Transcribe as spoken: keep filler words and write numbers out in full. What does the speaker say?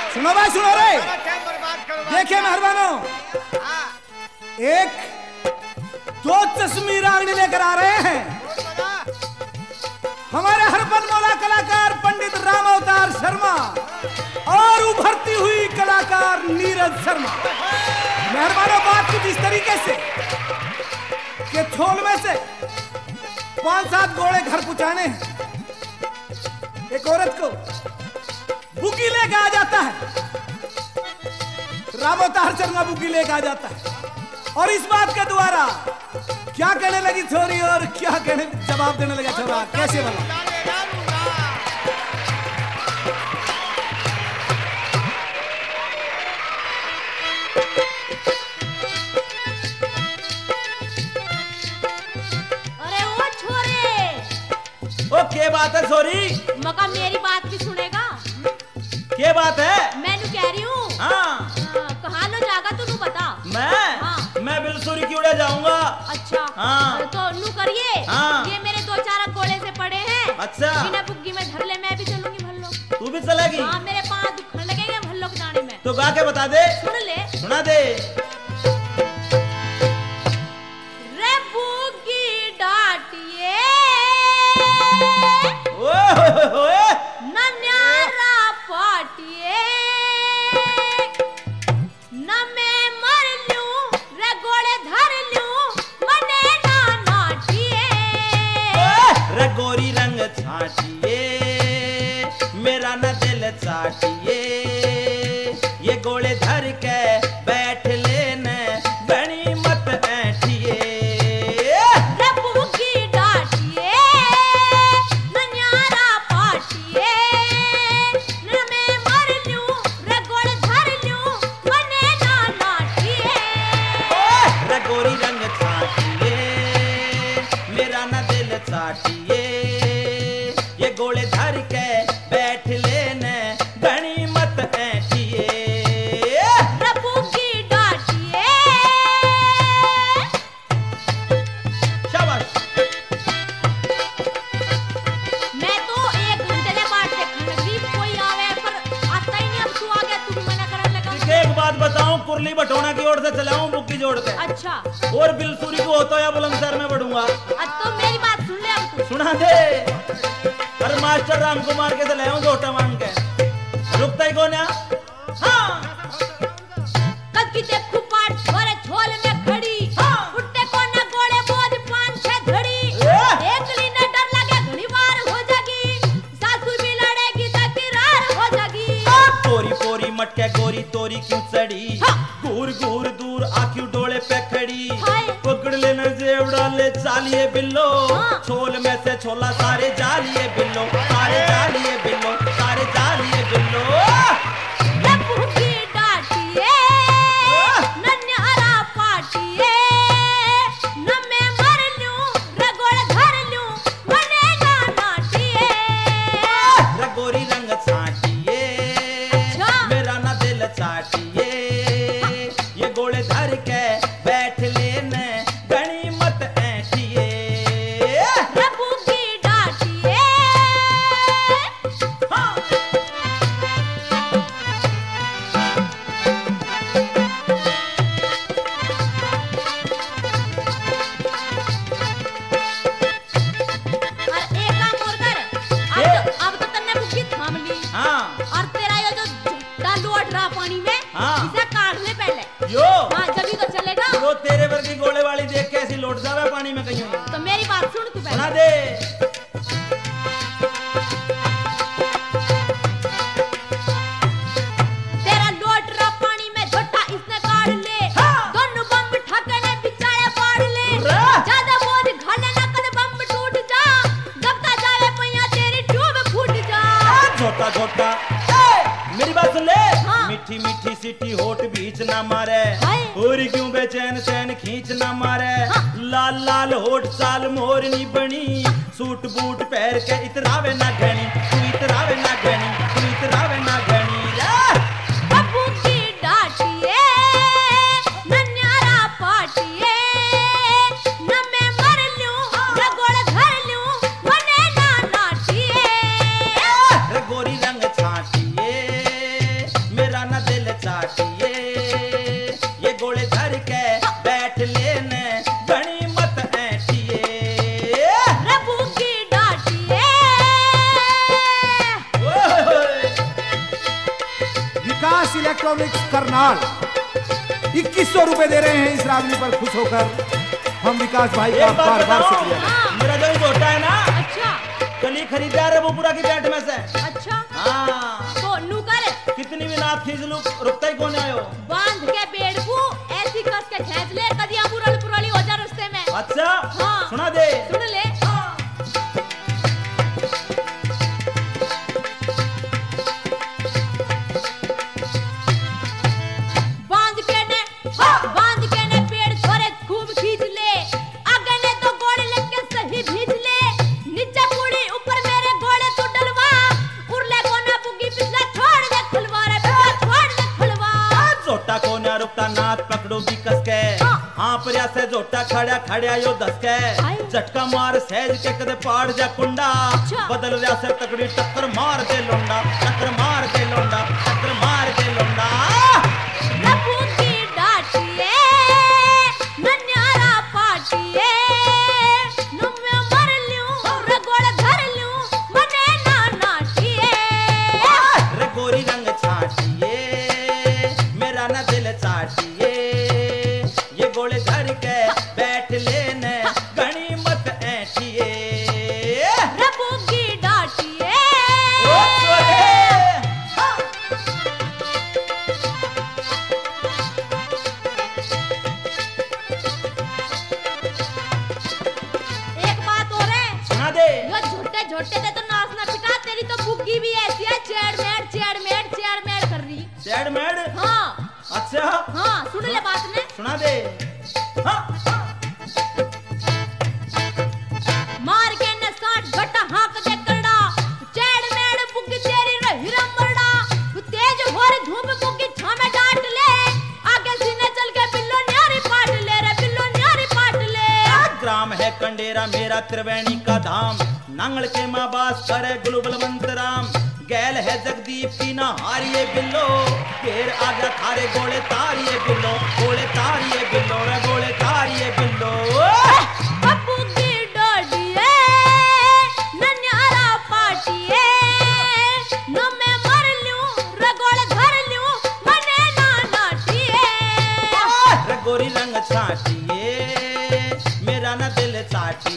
सुनो भाई सुनो रे, देखिए मेहरबानों, एक दो चश्मी रागनी लेकर आ रहे हैं हमारे हरपद मौला कलाकार पंडित राम अवतार शर्मा और उभरती हुई कलाकार नीरज शर्मा। मेहरबानों, बात कुछ इस तरीके से कि छोल में से पांच सात घोड़े घर पहुंचाने हैं। एक औरत को बुकी लेके आ जाता है, राम अवतार शर्मा बुकी लेके आ जाता है और इस बात के द्वारा क्या कहने लगी छोरी और क्या कहने जवाब देने लगा छोरा, कैसे बना? अरे वो छोरे, ओ क्या बात है छोरी? मका मेरी बात भी सुनेगा? क्या बात है? मैंने कह रही हूँ हाँ, कहाँ लो जागा तू बता। मैं हाँ। मैं बिलसुरी की उड़े जाऊंगा। अच्छा हाँ। तो नू करिए। हाँ। ये मेरे दो चार घोड़े से पड़े हैं। अच्छा। बिना बुग्गी में धर ले, मैं भी चलूंगी भल्लो। तू भी चलेगी? हाँ, मेरे पाँव दुखने लगेंगे भल्लो के जाने में। तो गा के बता दे। सुन ले। सुना दे। रे बुग्गी डाटिए ओए ओए नन्यारा पाटिए न मैं मर लूं रे घोड़े धर लूं मने ना नाटिए। रे गोरी रंग छाटिए मेरा न दिल चाटिए, ये गोले धर के बैठ लेने बनी मत ऐठिए। रे बुग्गी डाटिए नन्यारा पाटिए न मैं मर लूं रे घोड़े धर लूं मने ना नाटिए। रे गोरी रंग छाटिए मेरा न दिल चाटिए, ये गोले धर के बैठ लेने बनी मत ऐठिए। रे बुग्गी डाटिए शाबाश। मैं तो एक घंटे ले बाट देखने लगी, कोई आवे पर आता ही नहीं। अब तू आ गया, तू भी मना करने लगा। ठीक है, एक बात बताऊं, कुरली बटोना की ओर से चलाऊं बुक्की जोड़ के? अच्छा, और बिलसुरी को होता या बुलंदशहर में बढ़ूंगा? अब तो मेरी बात सुन ले। अब तू सुना दे। अरे मास्टर राम कुमार के चले हूं जोटा मांग के, रुकता ही कौन है? हाँ। कल की देखू पाट छोरे छोल में खड़ी। हाँ। उठते को ना गोले बोझ पांच छह घड़ी। ए! एक ली ने डर लगे घड़ी बार हो जागी, सासू भी लड़ेगी तो तिरार हो जागी। पोरी पोरी मटके गोरी तोरी क्यों चढ़ी, हाँ। घूर घूर दूर आखियों डोले पे खड़ी, हाय। पकड़ लेना जेवड़ा ले चालिए बिल्लो, हाँ। छोल में से छोला सारे जालिए बिल्लो, सारे जालिए बिल्लो, सारे जालिए बिल्लो। रे बुग्गी डाटिए नन्यारा पाटिए न मैं मर लूं रे घोड़े धर लूं मने ना नाटिए। रे गोरी रंग छाटिए अच्छा। मेरा ना दिल चाटिए, ये गोले धर के बैठ लेने गणी मत ऐठिए। रे बुग्गी डाटिए हाँ। और एक काम और कर। अब तो, अब तो तन्ने बुग्गी थाम ली हाँ। और तेरा ये जो झुट्टा लोट रहा पानी में, हाँ। इसे काट ले पहले। यो हाँ, जब तो चलेगा। वो तेरे वर्गी गोले वाली देख के ऐसी लौट जावे पानी में कहीं। तो मेरी बात सुन तू सुना पहले। दे। तेरा लोट रहा पानी में झोटा इसने काट ले। हाँ। दोनों बम ठकने बिचारे पाड़ ले। हाँ। ज्यादा बोझ घाले ना कद बम टूट जा, दबता जावे पैया तेरी ट्यूब फूट जा। छोटा छोटा मेरी बात सुन ले। हाँ। मीठी मीठी सीटी होठ बीच ना मारे, हाय। और क्यों बेचैन सैन खींच ना मारे। हाँ। लाल लाल होठ साल मोरनी बनी, सूट बूट पहन के इतरावे ना घनी, तू इतरावे ना घनी, तू इतरावे ना घनी। रे बुग्गी डाटिए नन्यारा पाटिए न मैं मर लूं रे घोड़े धर लूं मने ना नाटिए। रे गोरी रंग छाटिए इलेक्ट्रॉनिक्स करनाल इक्कीस सौ रुपए दे रहे हैं इस रागनी पर खुश होकर। हम विकास भाई का एक बात बार बार बताओ, शुक्रिया। मेरा जो जोटा है ना, अच्छा कल ही खरीदा है वो पूरा की पेट में से। अच्छा हाँ, तो नू कर कितनी भी नाथ खींच लू, रुकता ही कौन आयो। बांध के पेड़ को ऐसी कस के खींच ले कदिया पुरल पुरली हो जा रास्ते में। अच्छा हाँ। सुना दे। सुन ले। बांध के ने बांध के ने पेड़ छोरे खूब खींच ले, आगे ने तो गोले लेके सही भीज ले, नीचे कुड़ी ऊपर मेरे गोले तू डलवा, उरले कोना पुगी पिछला छोड़ दे खुलवा रे पिछला छोड़ दे खुलवा। जोटा को ना रुकता नाथ पकड़ो भी कस के, हाँ। हाँ पर से जोटा खड़ा खड़ा यो दस के, आए। झटका मार सहज के कदे पाड़ जा कुंडा, अच्छा। बदल रहा से तकड़ी टक्कर मार दे लोंडा, टक्कर मार दे लोंडा, टक्कर मार दे लोंडा। प्रभु की डाटिए नन्यारा पाटिए, नुम्मे मर ल्यूं रगोड़ धर ल्यूं मने ना नाटिए। रे गोरी रंग छाटिए, मेरा ना दिल चाटिए, ये गोले धर के बैठ लेने घनी मत ऐठिए। प्रभु की डाटिए ओ सोहे। एक बात और है, सुना दे। यो झोटे झोटे से तो नाच ना पिटा, तेरी तो बुग्गी भी ऐसी है चेड़मेड़ चेड़मेड़ चेड़मेड़ कर रही। Sad mad. हाँ अच्छा हाँ सुन ले बात ने। सुना दे। हाँ। मार के न साठ घटा हाक दे करड़ा, चैड़ मेड़ बुग्गी तेरी रही रमड़ा, तू तेज होर धूप बुग्गी छामे डांट ले, आगे सीने चल के बिल्लो न्यारी पाट ले रे बिल्लो न्यारी पाट ले। ग्राम है कंडेरा मेरा त्रिवेणी का धाम, नांगल के माँ बास करे गुलु बलवंत राम, गैल है जगदीप की ना हारिए बिल्लो, घेर आजा थारे गोले तारिए बिल्लो, गोले तारिए बिल्लो रे गोले तारिए बिल्लो। पप्पू की डोडिए नन्यारा पाटिए, नो मैं मर ल्यूं रगोड़ धर ल्यूं मने ना नाटिए। रे गोरी रंग छाटिए, मेरा ना दिल चाटिए।